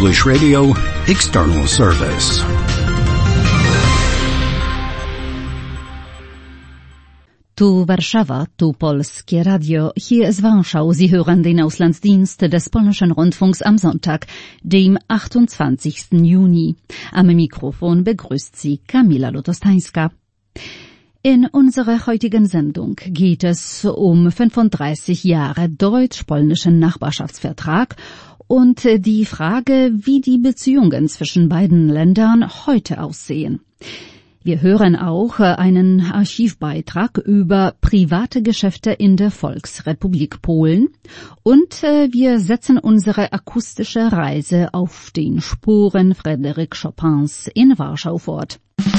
Polish Radio External Service. Tu Warszawa, tu Polskie Radio. Hier ist Warschau. Sie hören den Auslandsdienst des Polnischen Rundfunks am Sonntag, dem 28. Juni. Am Mikrofon begrüßt Sie Kamila Lutostańska. In unserer heutigen Sendung geht es um 35 Jahre deutsch-polnischen Nachbarschaftsvertrag und die Frage, wie die Beziehungen zwischen beiden Ländern heute aussehen. Wir hören auch einen Archivbeitrag über private Geschäfte in der Volksrepublik Polen und wir setzen unsere akustische Reise auf den Spuren Frédéric Chopins in Warschau fort.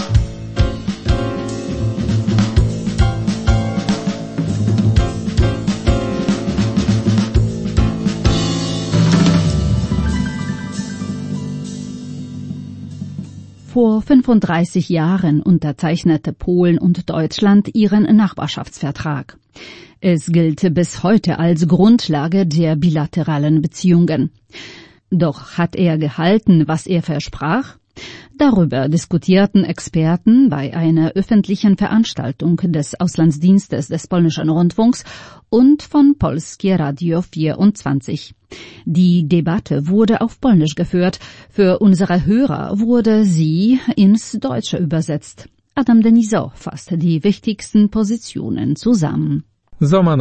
Vor 35 Jahren unterzeichnete Polen und Deutschland ihren Nachbarschaftsvertrag. Es gilt bis heute als Grundlage der bilateralen Beziehungen. Doch hat er gehalten, was er versprach? Darüber diskutierten Experten bei einer öffentlichen Veranstaltung des Auslandsdienstes des Polnischen Rundfunks und von Polskie Radio 24. Die Debatte wurde auf Polnisch geführt. Für unsere Hörer wurde sie ins Deutsche übersetzt. Adam Denisow fasste die wichtigsten Positionen zusammen. Sommer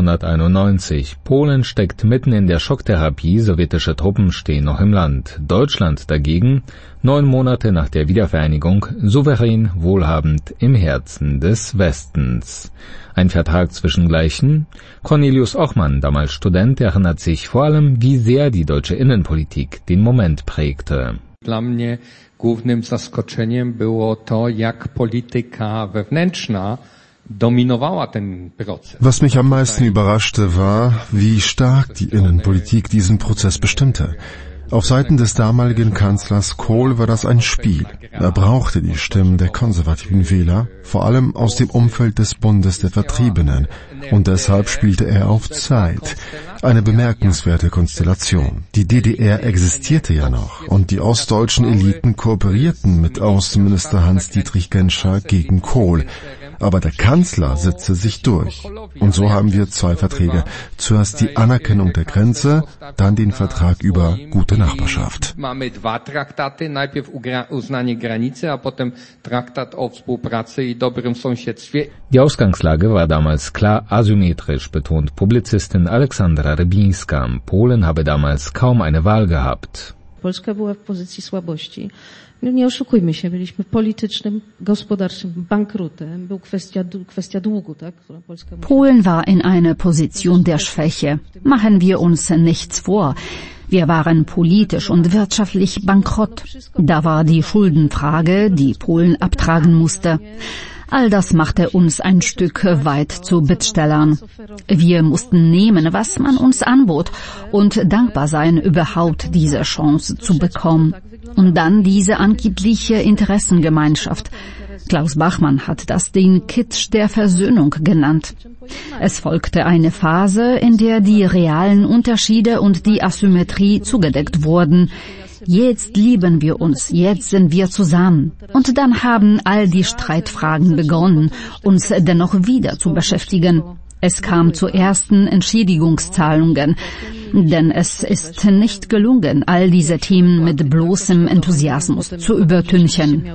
1991. Polen steckt mitten in der Schocktherapie, sowjetische Truppen stehen noch im Land. Deutschland dagegen, 9 Monate nach der Wiedervereinigung, souverän, wohlhabend im Herzen des Westens. Ein Vertrag zwischen Gleichen? Cornelius Ochmann, damals Student, erinnert sich vor allem, wie sehr die deutsche Innenpolitik den Moment prägte. Dla mnie głównym zaskoczeniem było to, jak polityka wewnętrzna dominowała ten Prozess. Was mich am meisten überraschte, war, wie stark die Innenpolitik diesen Prozess bestimmte. Auf Seiten des damaligen Kanzlers Kohl war das ein Spiel. Er brauchte die Stimmen der konservativen Wähler, vor allem aus dem Umfeld des Bundes der Vertriebenen, und deshalb spielte er auf Zeit. Eine bemerkenswerte Konstellation. Die DDR existierte ja noch, und die ostdeutschen Eliten kooperierten mit Außenminister Hans-Dietrich Genscher gegen Kohl. Aber der Kanzler setzte sich durch. Und so haben wir 2 Verträge. Zuerst die Anerkennung der Grenze, dann den Vertrag über gute Nachbarschaft. Mamy 2 traktaty, najpierw uznanie granicy, a potem traktat o współpracy i dobrym sąsiedztwie. Die Ausgangslage war damals klar asymmetrisch, betont Publizistin Aleksandra Rybińska. Polen habe damals kaum eine Wahl gehabt. Polska była w pozycji słabości. Nie oszukujmy się, byliśmy politycznym, gospodarczym bankrutem. Był kwestia długu, tak? Polen war in einer Position der Schwäche. Machen wir uns nichts vor. Wir waren politisch und wirtschaftlich bankrott. Da war die Schuldenfrage, die Polen abtragen musste. All das machte uns ein Stück weit zu Bittstellern. Wir mussten nehmen, was man uns anbot, und dankbar sein, überhaupt diese Chance zu bekommen. Und dann diese angebliche Interessengemeinschaft. Klaus Bachmann hat das den Kitsch der Versöhnung genannt. Es folgte eine Phase, in der die realen Unterschiede und die Asymmetrie zugedeckt wurden. Jetzt lieben wir uns, jetzt sind wir zusammen. Und dann haben all die Streitfragen begonnen, uns dennoch wieder zu beschäftigen. Es kam zu ersten Entschädigungszahlungen, denn es ist nicht gelungen, all diese Themen mit bloßem Enthusiasmus zu übertünchen.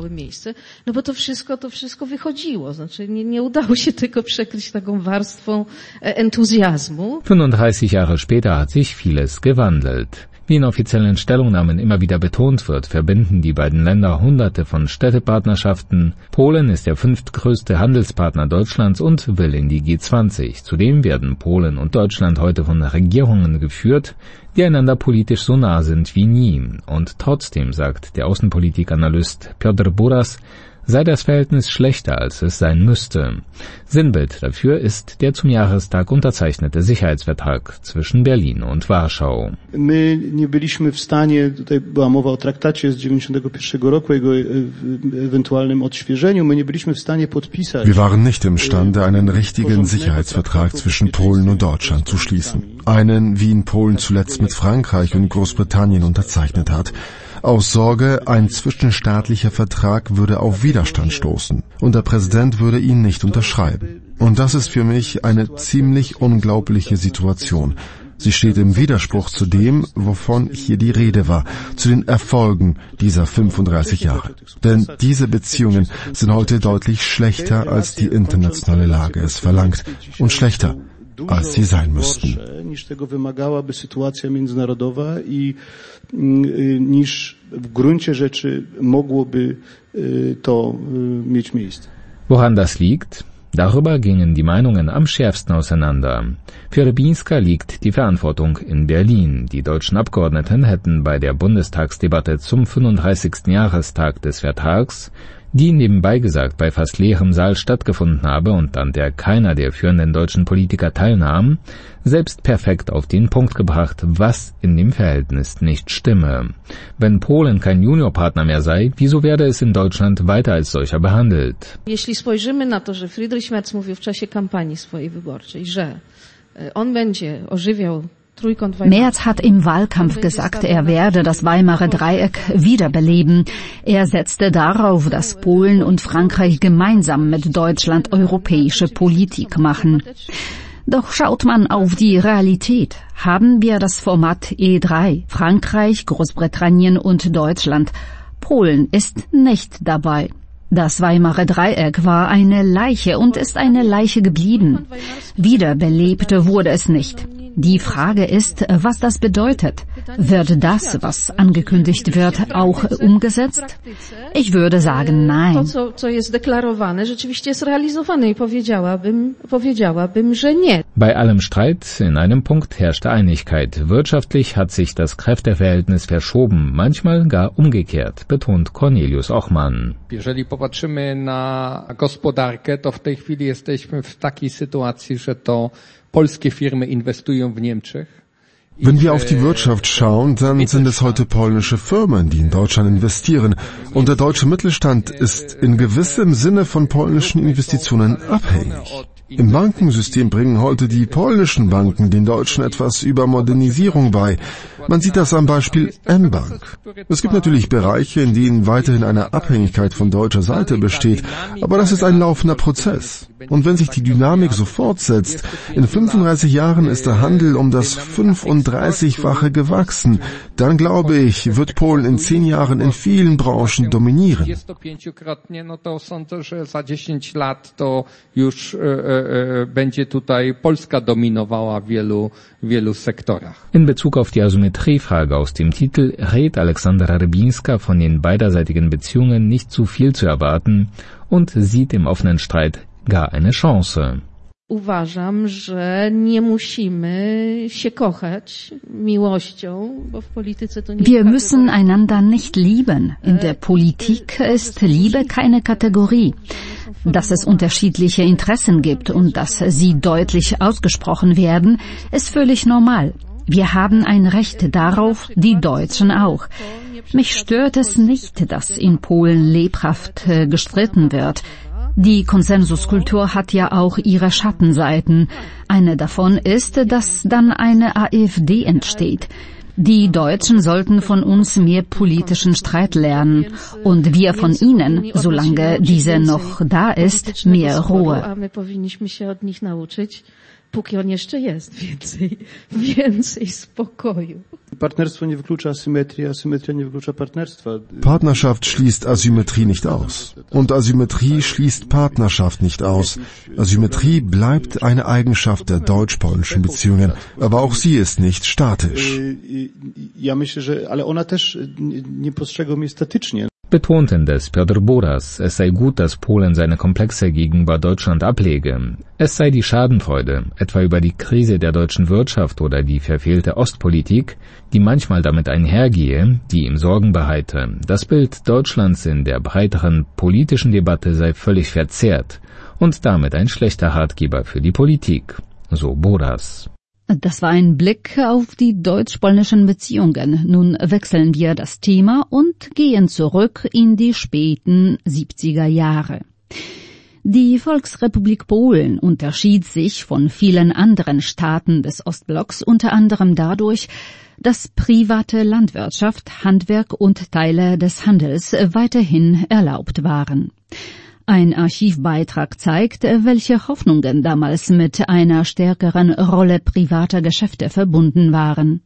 No bo to wszystko wychodziło, znaczy nie udało się tylko przekryć taką warstwą entuzjazmu. 35 Jahre später hat sich vieles gewandelt. Wie in offiziellen Stellungnahmen immer wieder betont wird, verbinden die beiden Länder Hunderte von Städtepartnerschaften. Polen ist der 5. größte Handelspartner Deutschlands und will in die G20. Zudem werden Polen und Deutschland heute von Regierungen geführt, die einander politisch so nah sind wie nie. Und trotzdem, sagt der Außenpolitikanalyst Piotr Buras, sei das Verhältnis schlechter, als es sein müsste. Sinnbild dafür ist der zum Jahrestag unterzeichnete Sicherheitsvertrag zwischen Berlin und Warschau. Była mowa o traktacie z 1991 roku, jego ewentualnym odświeżeniu. My nie byliśmy w stanie podpisać. Wir waren nicht imstande, einen richtigen Sicherheitsvertrag zwischen Polen und Deutschland zu schließen. Einen, wie ihn Polen zuletzt mit Frankreich und Großbritannien unterzeichnet hat. Aus Sorge, ein zwischenstaatlicher Vertrag würde auf Widerstand stoßen und der Präsident würde ihn nicht unterschreiben. Und das ist für mich eine ziemlich unglaubliche Situation. Sie steht im Widerspruch zu dem, wovon hier die Rede war, zu den Erfolgen dieser 35 Jahre. Denn diese Beziehungen sind heute deutlich schlechter, als die internationale Lage es verlangt und schlechter, als sie sein müssten. Niż tego wymagałaby sytuacja międzynarodowa i niż w gruncie rzeczy mogłoby to mieć miejsce. Woran das liegt? Darüber gingen die Meinungen am schärfsten auseinander. Für Rybinska liegt die Verantwortung in Berlin. Die deutschen Abgeordneten hätten bei der Bundestagsdebatte zum 35. Jahrestag des Vertrags, die nebenbei gesagt bei fast leerem Saal stattgefunden habe und an der keiner der führenden deutschen Politiker teilnahm, selbst perfekt auf den Punkt gebracht, was in dem Verhältnis nicht stimme. Wenn Polen kein Juniorpartner mehr sei, wieso werde es in Deutschland weiter als solcher behandelt? Jeśli spojrzymy na to, że Friedrich Merz mówił w czasie kampanii swojej wyborczej, że on będzie ożywiał Merz hat im Wahlkampf gesagt, er werde das Weimarer Dreieck wiederbeleben. Er setzte darauf, dass Polen und Frankreich gemeinsam mit Deutschland europäische Politik machen. Doch schaut man auf die Realität, haben wir das Format E3, Frankreich, Großbritannien und Deutschland. Polen ist nicht dabei. Das Weimarer Dreieck war eine Leiche und ist eine Leiche geblieben. Wiederbelebt wurde es nicht. Die Frage ist, was das bedeutet. Wird das, was angekündigt wird, auch umgesetzt? Ich würde sagen, nein. To, co jest deklarowane, rzeczywiście jest realizowane i powiedziałabym, że nie. Bei allem Streit in einem Punkt herrschte Einigkeit. Wirtschaftlich hat sich das Kräfteverhältnis verschoben, manchmal gar umgekehrt, betont Cornelius Ochmann. Jeżeli popatrzymy na gospodarkę, to w tej chwili jesteśmy w takiej sytuacji, że to polskie Firmen inwestują w Niemczech. Wenn wir auf die Wirtschaft schauen, dann sind es heute polnische Firmen, die in Deutschland investieren. Und der deutsche Mittelstand ist in gewissem Sinne von polnischen Investitionen abhängig. Im Bankensystem bringen heute die polnischen Banken den Deutschen etwas über Modernisierung bei. Man sieht das am Beispiel mBank. Es gibt natürlich Bereiche, in denen weiterhin eine Abhängigkeit von deutscher Seite besteht, aber das ist ein laufender Prozess. Und wenn sich die Dynamik so fortsetzt, in 35 Jahren ist der Handel um das 35-fache gewachsen, dann glaube ich, wird Polen in 10 Jahren in vielen Branchen dominieren. 25-krotnie, no to sądzę, że za 10 lat to już będzie tutaj Polska dominowała w wielu sektorach. In Bezug auf die Asymmetriefrage aus dem Titel rät Alexandra Rybinska von den beiderseitigen Beziehungen nicht zu viel zu erwarten und sieht im offenen Streit gar eine Chance. Uważam, że nie musimy się kochać miłością, bo w polityce to nie. Wir müssen einander nicht lieben. In der Politik ist Liebe keine Kategorie. Dass es unterschiedliche Interessen gibt und dass sie deutlich ausgesprochen werden, ist völlig normal. Wir haben ein Recht darauf, die Deutschen auch. Mich stört es nicht, dass in Polen lebhaft gestritten wird. Die Konsensuskultur hat ja auch ihre Schattenseiten. Eine davon ist, dass dann eine AfD entsteht. Die Deutschen sollten von uns mehr politischen Streit lernen und wir von ihnen, solange diese noch da ist, mehr Ruhe. Póki on jeszcze jest, więcej spokoju. Partnerstwo nie wyklucza asymetrii, asymetria nie wyklucza partnerstwa. Partnerschaft schließt Asymmetrie nicht aus. Und Asymmetrie schließt Partnerschaft nicht aus. Asymmetrie bleibt eine Eigenschaft der deutsch-polnischen Beziehungen, aber auch sie ist nicht statisch. Ja myślę, że ale ona też nie postrzegam jej statycznie. Betont indes Piotr Bodas, es sei gut, dass Polen seine Komplexe gegenüber Deutschland ablege. Es sei die Schadenfreude, etwa über die Krise der deutschen Wirtschaft oder die verfehlte Ostpolitik, die manchmal damit einhergehe, die ihm Sorgen bereite. Das Bild Deutschlands in der breiteren politischen Debatte sei völlig verzerrt und damit ein schlechter Ratgeber für die Politik, so Bodas. Das war ein Blick auf die deutsch-polnischen Beziehungen. Nun wechseln wir das Thema und gehen zurück in die späten 70er Jahre. Die Volksrepublik Polen unterschied sich von vielen anderen Staaten des Ostblocks unter anderem dadurch, dass private Landwirtschaft, Handwerk und Teile des Handels weiterhin erlaubt waren. Ein Archivbeitrag zeigt, welche Hoffnungen damals mit einer stärkeren Rolle privater Geschäfte verbunden waren.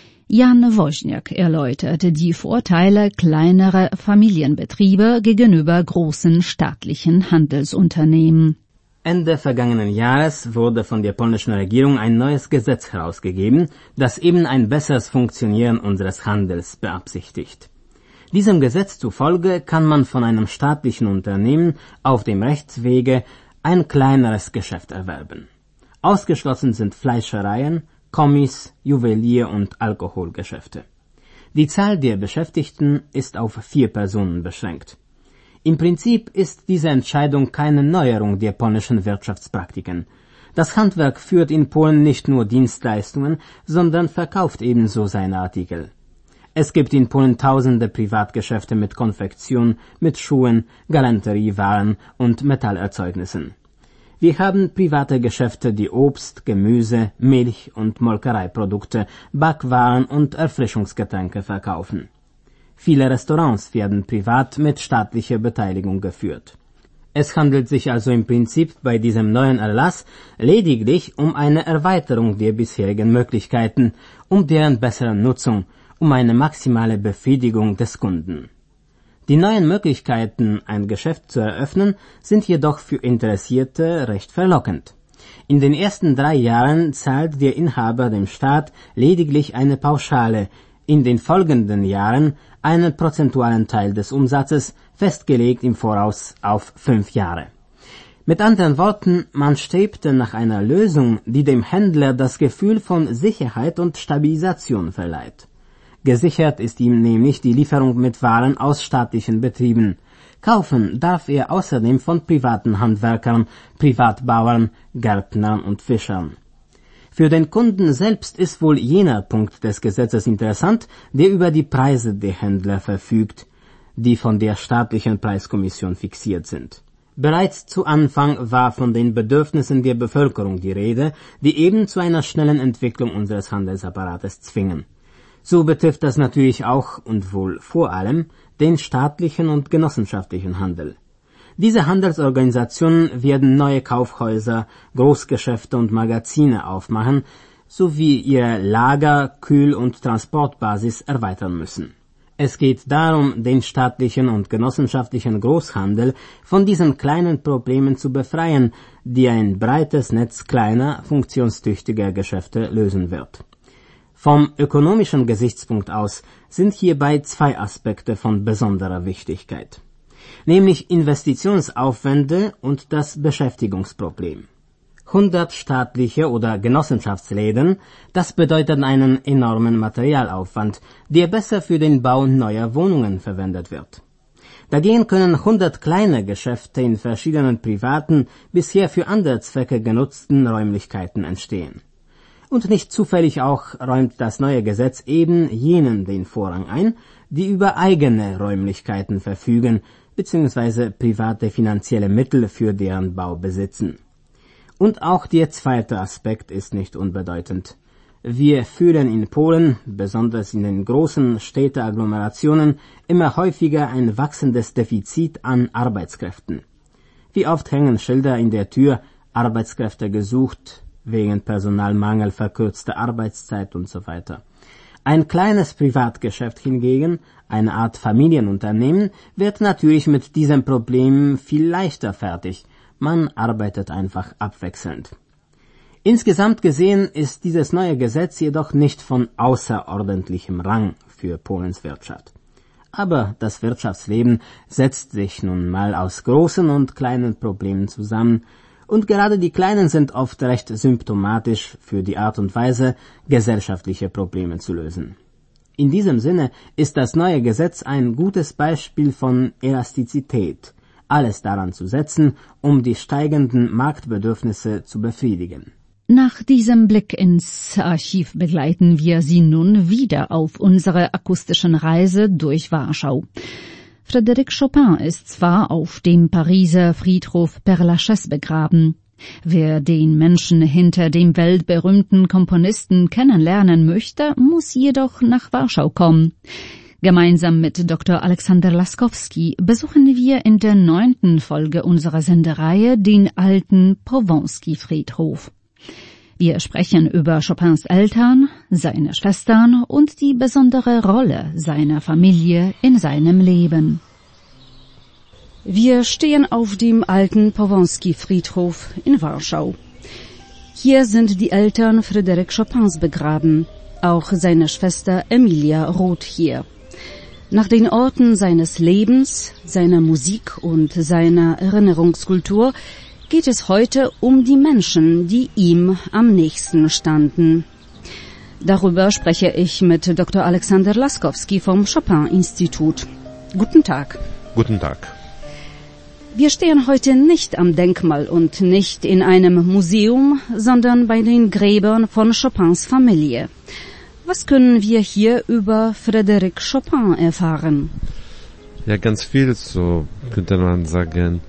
Jan Woźniak erläuterte die Vorteile kleinerer Familienbetriebe gegenüber großen staatlichen Handelsunternehmen. Ende vergangenen Jahres wurde von der polnischen Regierung ein neues Gesetz herausgegeben, das eben ein besseres Funktionieren unseres Handels beabsichtigt. Diesem Gesetz zufolge kann man von einem staatlichen Unternehmen auf dem Rechtswege ein kleineres Geschäft erwerben. Ausgeschlossen sind Fleischereien, Kommis, Juwelier- und Alkoholgeschäfte. Die Zahl der Beschäftigten ist auf 4 Personen beschränkt. Im Prinzip ist diese Entscheidung keine Neuerung der polnischen Wirtschaftspraktiken. Das Handwerk führt in Polen nicht nur Dienstleistungen, sondern verkauft ebenso seine Artikel. Es gibt in Polen tausende Privatgeschäfte mit Konfektion, mit Schuhen, Galanteriewaren und Metallerzeugnissen. Wir haben private Geschäfte, die Obst, Gemüse, Milch und Molkereiprodukte, Backwaren und Erfrischungsgetränke verkaufen. Viele Restaurants werden privat mit staatlicher Beteiligung geführt. Es handelt sich also im Prinzip bei diesem neuen Erlass lediglich um eine Erweiterung der bisherigen Möglichkeiten, um deren bessere Nutzung, um eine maximale Befriedigung des Kunden. Die neuen Möglichkeiten, ein Geschäft zu eröffnen, sind jedoch für Interessierte recht verlockend. In den ersten 3 Jahren zahlt der Inhaber dem Staat lediglich eine Pauschale, in den folgenden Jahren einen prozentualen Teil des Umsatzes, festgelegt im Voraus auf 5 Jahre. Mit anderen Worten, man strebte nach einer Lösung, die dem Händler das Gefühl von Sicherheit und Stabilisation verleiht. Gesichert ist ihm nämlich die Lieferung mit Waren aus staatlichen Betrieben. Kaufen darf er außerdem von privaten Handwerkern, Privatbauern, Gärtnern und Fischern. Für den Kunden selbst ist wohl jener Punkt des Gesetzes interessant, der über die Preise der Händler verfügt, die von der staatlichen Preiskommission fixiert sind. Bereits zu Anfang war von den Bedürfnissen der Bevölkerung die Rede, die eben zu einer schnellen Entwicklung unseres Handelsapparates zwingen. So betrifft das natürlich auch und wohl vor allem den staatlichen und genossenschaftlichen Handel. Diese Handelsorganisationen werden neue Kaufhäuser, Großgeschäfte und Magazine aufmachen, sowie ihre Lager-, Kühl- und Transportbasis erweitern müssen. Es geht darum, den staatlichen und genossenschaftlichen Großhandel von diesen kleinen Problemen zu befreien, die ein breites Netz kleiner, funktionstüchtiger Geschäfte lösen wird. Vom ökonomischen Gesichtspunkt aus sind hierbei 2 Aspekte von besonderer Wichtigkeit, nämlich Investitionsaufwände und das Beschäftigungsproblem. 100 staatliche oder Genossenschaftsläden, das bedeutet einen enormen Materialaufwand, der besser für den Bau neuer Wohnungen verwendet wird. Dagegen können 100 kleine Geschäfte in verschiedenen privaten, bisher für andere Zwecke genutzten Räumlichkeiten entstehen. Und nicht zufällig auch räumt das neue Gesetz eben jenen den Vorrang ein, die über eigene Räumlichkeiten verfügen bzw. private finanzielle Mittel für deren Bau besitzen. Und auch der zweite Aspekt ist nicht unbedeutend. Wir fühlen in Polen, besonders in den großen Städteagglomerationen, immer häufiger ein wachsendes Defizit an Arbeitskräften. Wie oft hängen Schilder in der Tür, Arbeitskräfte gesucht, wegen Personalmangel, verkürzte Arbeitszeit und so weiter. Ein kleines Privatgeschäft hingegen, eine Art Familienunternehmen, wird natürlich mit diesem Problem viel leichter fertig. Man arbeitet einfach abwechselnd. Insgesamt gesehen ist dieses neue Gesetz jedoch nicht von außerordentlichem Rang für Polens Wirtschaft. Aber das Wirtschaftsleben setzt sich nun mal aus großen und kleinen Problemen zusammen, und gerade die kleinen sind oft recht symptomatisch für die Art und Weise, gesellschaftliche Probleme zu lösen. In diesem Sinne ist das neue Gesetz ein gutes Beispiel von Elastizität, alles daran zu setzen, um die steigenden Marktbedürfnisse zu befriedigen. Nach diesem Blick ins Archiv begleiten wir Sie nun wieder auf unsere akustischen Reise durch Warschau. Frédéric Chopin ist zwar auf dem Pariser Friedhof Père-Lachaise begraben. Wer den Menschen hinter dem weltberühmten Komponisten kennenlernen möchte, muss jedoch nach Warschau kommen. Gemeinsam mit Dr. Alexander Laskowski besuchen wir in der 9. Folge unserer Sendereihe den alten Powązki-Friedhof. Wir sprechen über Chopins Eltern, seine Schwestern und die besondere Rolle seiner Familie in seinem Leben. Wir stehen auf dem alten Powązki-Friedhof in Warschau. Hier sind die Eltern Frédéric Chopins begraben, auch seine Schwester Emilia Roth hier. Nach den Orten seines Lebens, seiner Musik und seiner Erinnerungskultur geht es heute um die Menschen, die ihm am nächsten standen. Darüber spreche ich mit Dr. Alexander Laskowski vom Chopin-Institut. Guten Tag. Guten Tag. Wir stehen heute nicht am Denkmal und nicht in einem Museum, sondern bei den Gräbern von Chopins Familie. Was können wir hier über Frédéric Chopin erfahren? Ja, ganz viel, so könnte man sagen,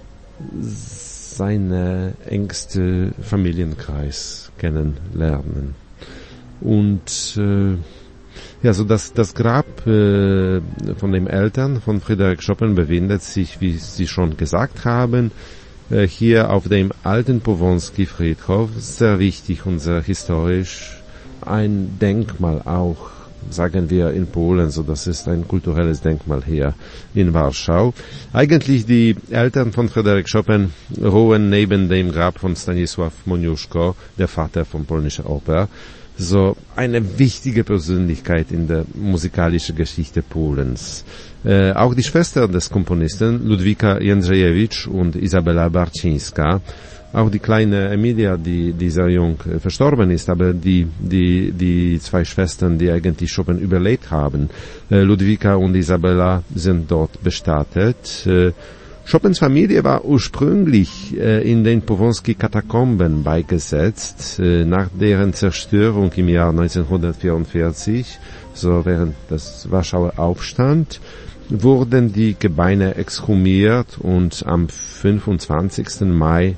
seine engste Familienkreis kennenlernen. Und so das Grab von den Eltern von Frédéric Chopin befindet sich, wie Sie schon gesagt haben, hier auf dem alten Powązki-Friedhof, sehr wichtig und sehr historisch, ein Denkmal auch, sagen wir in Polen, so das ist ein kulturelles Denkmal hier in Warschau. Eigentlich die Eltern von Frédéric Chopin ruhen neben dem Grab von Stanisław Moniuszko, der Vater von polnischer Oper, so eine wichtige Persönlichkeit in der musikalischen Geschichte Polens. Auch die Schwester des Komponisten, Ludwika Jędrzejewicz und Isabella Barcińska, auch die kleine Emilia, die sehr jung verstorben ist, aber die zwei Schwestern, die eigentlich Chopin überlebt haben, Ludwika und Isabella, sind dort bestattet. Chopins Familie war ursprünglich in den Powązki-Katakomben beigesetzt, nach deren Zerstörung im Jahr 1944, so während des Warschauer Aufstand, wurden die Gebeine exhumiert und am 25. Mai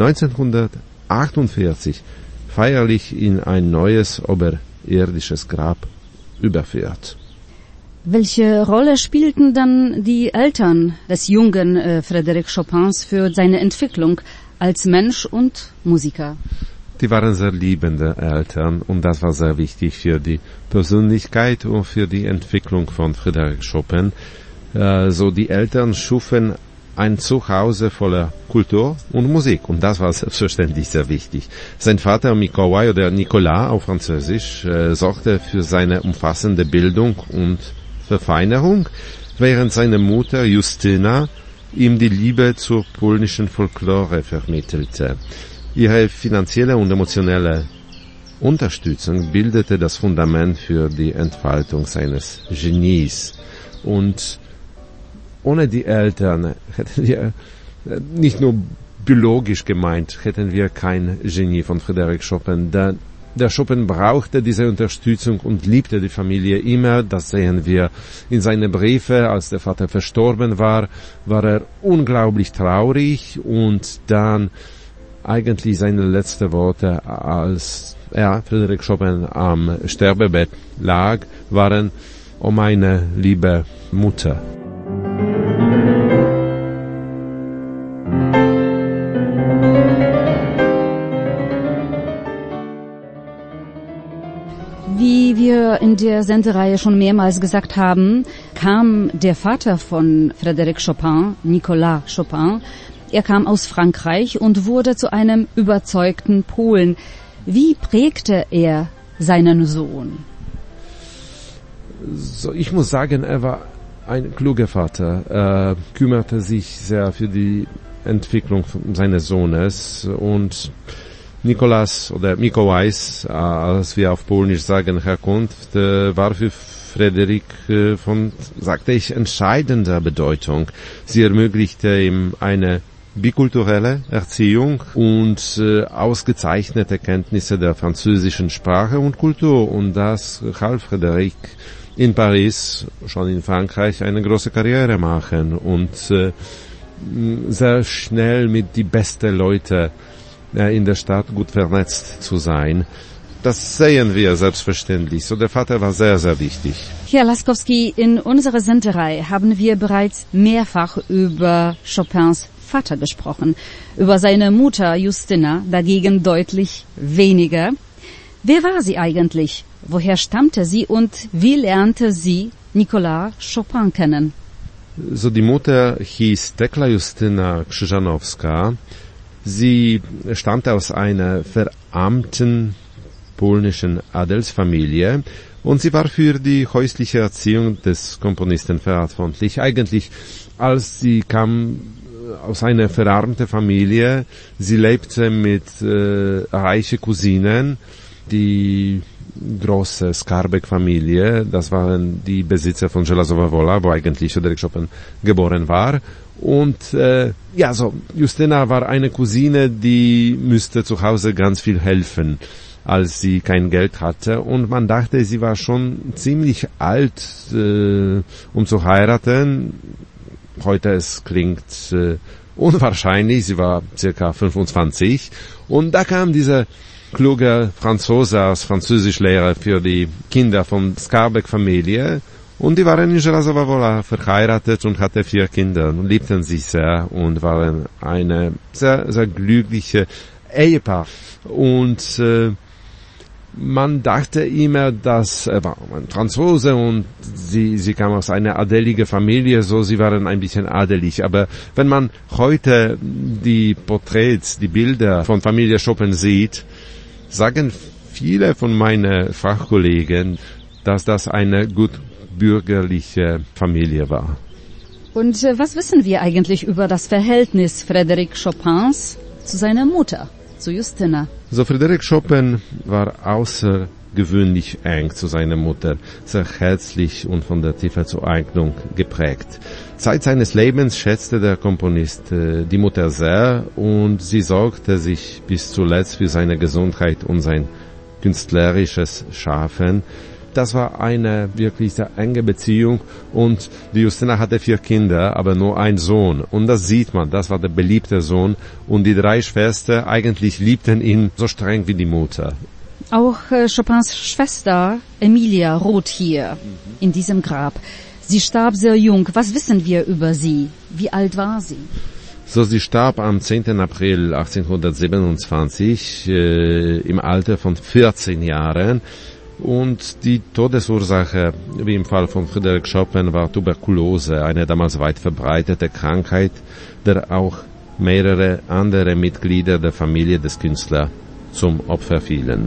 1948 feierlich in ein neues oberirdisches Grab überführt. Welche Rolle spielten dann die Eltern des jungen Frédéric Chopins für seine Entwicklung als Mensch und Musiker? Die waren sehr liebende Eltern und das war sehr wichtig für die Persönlichkeit und für die Entwicklung von Frédéric Chopin. So die Eltern schufen ein Zuhause voller Kultur und Musik und das war selbstverständlich sehr wichtig. Sein Vater Mikołaj oder Nicolas auf Französisch sorgte für seine umfassende Bildung und Verfeinerung, während seine Mutter Justyna ihm die Liebe zur polnischen Folklore vermittelte. Ihre finanzielle und emotionelle Unterstützung bildete das Fundament für die Entfaltung seines Genies. Und ohne die Eltern hätten wir, nicht nur biologisch gemeint, hätten wir kein Genie von Frédéric Chopin. Der Chopin brauchte diese Unterstützung und liebte die Familie immer. Das sehen wir in seinen Briefen. Als der Vater verstorben war, war er unglaublich traurig und dann eigentlich seine letzten Worte, als Frédéric Chopin am Sterbebett lag, waren: "Oh meine liebe Mutter." Wie wir in der Sendereihe schon mehrmals gesagt haben, kam der Vater von Frédéric Chopin, Nicolas Chopin, er kam aus Frankreich und wurde zu einem überzeugten Polen. Wie prägte er seinen Sohn? So, ich muss sagen, er war ein kluger Vater, kümmerte sich sehr für die Entwicklung seines Sohnes und Nikolas oder Mikołajs, als wir auf Polnisch sagen, Herkunft, war für Frederik sagte ich, entscheidender Bedeutung. Sie ermöglichte ihm eine bikulturelle Erziehung und ausgezeichnete Kenntnisse der französischen Sprache und Kultur. Und das half Frederik in Paris, schon in Frankreich, eine große Karriere machen und sehr schnell mit die besten Leute in der Stadt gut vernetzt zu sein. Das sehen wir selbstverständlich. So, der Vater war sehr, sehr wichtig. Herr Laskowski, in unserer Senderei haben wir bereits mehrfach über Chopins Vater gesprochen. Über seine Mutter Justina dagegen deutlich weniger. Wer war sie eigentlich? Woher stammte sie und wie lernte sie Nicolas Chopin kennen? So, die Mutter hieß Tekla Justyna Krzyżanowska. Sie stammte aus einer verarmten polnischen Adelsfamilie und sie war für die häusliche Erziehung des Komponisten verantwortlich. Eigentlich, als sie kam aus einer verarmten Familie, sie lebte mit reichen Cousinen, die große Skarbek-Familie, das waren die Besitzer von Żelazowa Wola, wo eigentlich Fryderyk Chopin geboren war. Und Justyna war eine Cousine, die müsste zu Hause ganz viel helfen, als sie kein Geld hatte. Und man dachte, sie war schon ziemlich alt, um zu heiraten. Heute es klingt unwahrscheinlich, sie war circa 25. Und da kam dieser kluge Franzose als Französischlehrer für die Kinder von Skarbek-Familie. Und die waren in Żelazowa Wola verheiratet und hatten 4 Kinder und liebten sich sehr und waren eine sehr, sehr glückliche Ehepaar. Und man dachte immer, dass er war ein Franzose und sie kam aus einer adeligen Familie, so sie waren ein bisschen adelig. Aber wenn man heute die Porträts, die Bilder von Familie Chopin sieht, sagen viele von meinen Fachkollegen, dass das eine gut bürgerliche Familie war. Und was wissen wir eigentlich über das Verhältnis Fryderyk Chopins zu seiner Mutter, zu Justyna? So, Fryderyk Chopin war außergewöhnlich eng zu seiner Mutter, sehr herzlich und von der tiefen Zueignung geprägt. Zeit seines Lebens schätzte der Komponist die Mutter sehr und sie sorgte sich bis zuletzt für seine Gesundheit und sein künstlerisches Schaffen. Das war eine wirklich sehr enge Beziehung und die Justyna hatte 4 Kinder, aber nur einen Sohn. Und das sieht man, das war der beliebte Sohn und die 3 Schwestern eigentlich liebten ihn so streng wie die Mutter. Auch Chopins Schwester Emilia ruht hier in diesem Grab. Sie starb sehr jung. Was wissen wir über sie? Wie alt war sie? So, sie starb am 10. April 1827 im Alter von 14 Jahren. Und die Todesursache, wie im Fall von Fryderyk Chopin, war Tuberkulose, eine damals weit verbreitete Krankheit, der auch mehrere andere Mitglieder der Familie des Künstlers zum Opfer fielen.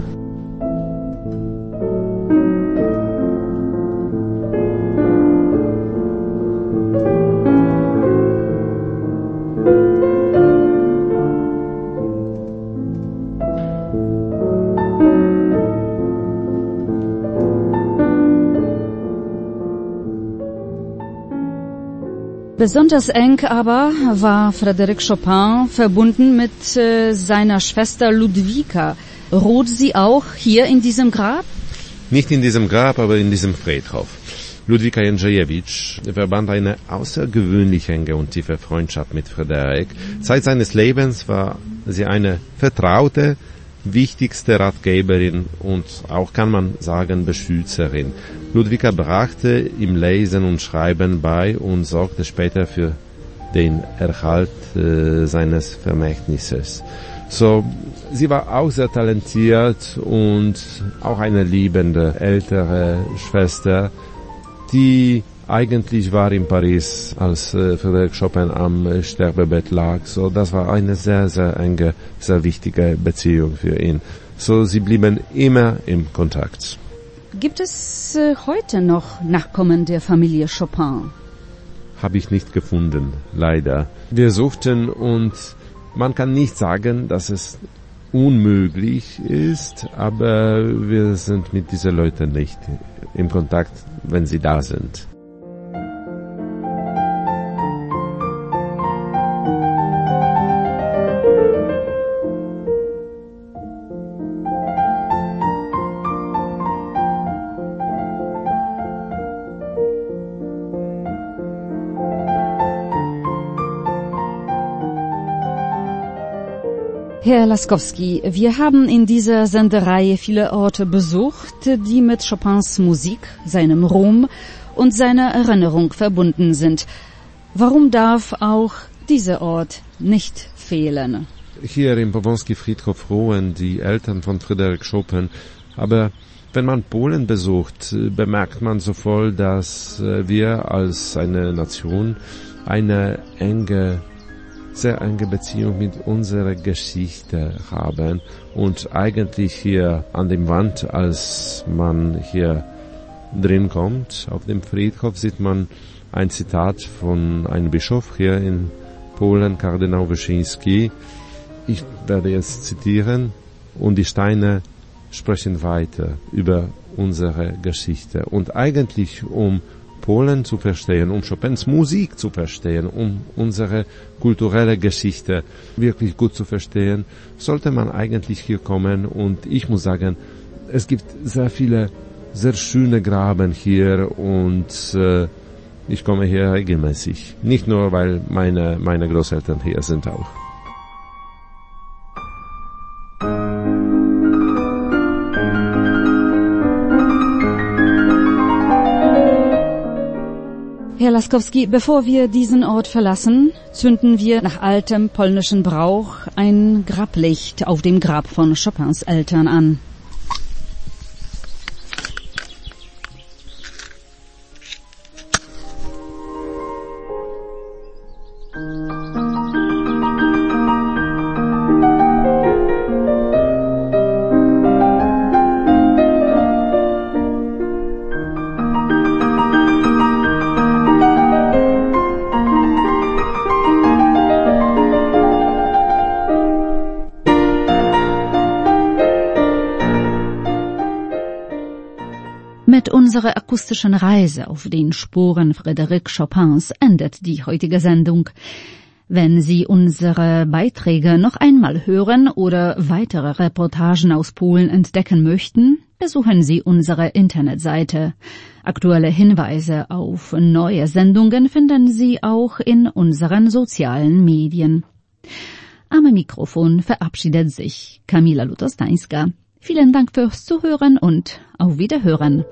Besonders eng aber war Fryderyk Chopin verbunden mit seiner Schwester Ludwika. Ruht sie auch hier in diesem Grab? Nicht in diesem Grab, aber in diesem Friedhof. Ludwika Jędrzejewicz verband eine außergewöhnlich enge und tiefe Freundschaft mit Fryderyk. Zeit seines Lebens war sie eine vertraute, wichtigste Ratgeberin und auch, kann man sagen, Beschützerin. Ludwika brachte ihm Lesen und Schreiben bei und sorgte später für den Erhalt seines Vermächtnisses. So, sie war auch sehr talentiert und auch eine liebende ältere Schwester, die eigentlich war in Paris, als Fryderyk Chopin am Sterbebett lag. So, das war eine sehr, sehr enge, sehr wichtige Beziehung für ihn. So, sie blieben immer im Kontakt. Gibt es heute noch Nachkommen der Familie Chopin? habe ich nicht gefunden, leider. Wir suchten und man kann nicht sagen, dass es unmöglich ist, aber wir sind mit diesen Leuten nicht im Kontakt, wenn sie da sind. Herr Laskowski, wir haben in dieser Sendereihe viele Orte besucht, die mit Chopins Musik, seinem Ruhm und seiner Erinnerung verbunden sind. Warum darf auch dieser Ort nicht fehlen? Hier im Powązki-Friedhof ruhen die Eltern von Frédéric Chopin, aber wenn man Polen besucht, bemerkt man sofort, dass wir als eine Nation eine sehr enge Beziehung mit unserer Geschichte haben und eigentlich hier an dem Wand, als man hier drin kommt, auf dem Friedhof sieht man ein Zitat von einem Bischof hier in Polen, Kardynał Wyszyński. Ich werde jetzt zitieren und die Steine sprechen weiter über unsere Geschichte und eigentlich Polen zu verstehen, Chopins Musik zu verstehen, unsere kulturelle Geschichte wirklich gut zu verstehen, sollte man eigentlich hier kommen und ich muss sagen, es gibt sehr viele, sehr schöne Graben hier und ich komme hier regelmäßig. Nicht nur, weil meine Großeltern hier sind auch. Herr Laskowski, bevor wir diesen Ort verlassen, zünden wir nach altem polnischen Brauch ein Grablicht auf dem Grab von Chopins Eltern an. Mit unserer akustischen Reise auf den Spuren Frédéric Chopins endet die heutige Sendung. Wenn Sie unsere Beiträge noch einmal hören oder weitere Reportagen aus Polen entdecken möchten, besuchen Sie unsere Internetseite. Aktuelle Hinweise auf neue Sendungen finden Sie auch in unseren sozialen Medien. Am Mikrofon verabschiedet sich Kamila Lutostańska. Vielen Dank fürs Zuhören und auf Wiederhören.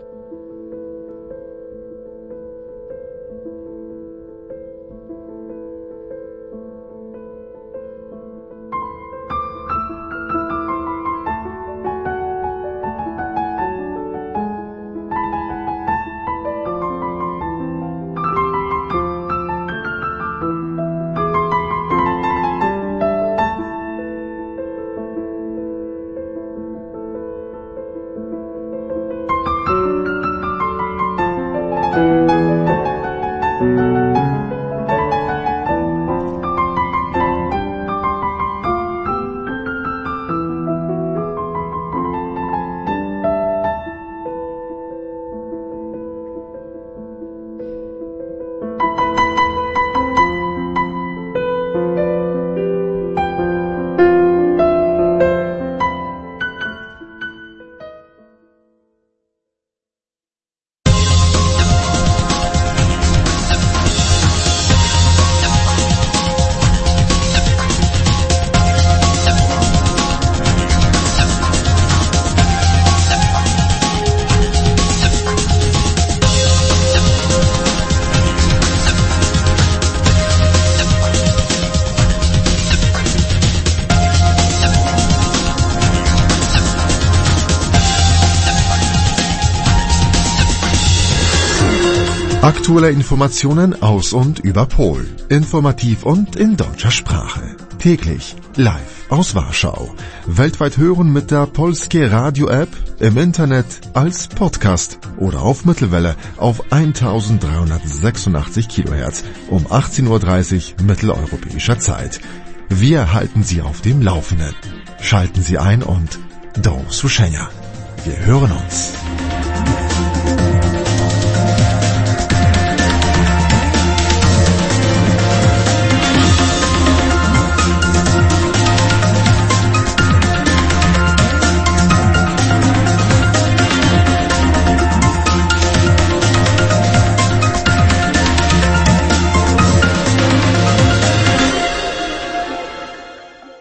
Aktuelle Informationen aus und über Polen. Informativ und in deutscher Sprache. Täglich live aus Warschau. Weltweit hören mit der Polskie Radio App, im Internet als Podcast oder auf Mittelwelle auf 1386 kHz um 18:30 Uhr mitteleuropäischer Zeit. Wir halten Sie auf dem Laufenden. Schalten Sie ein und do usłyszenia. Wir hören uns.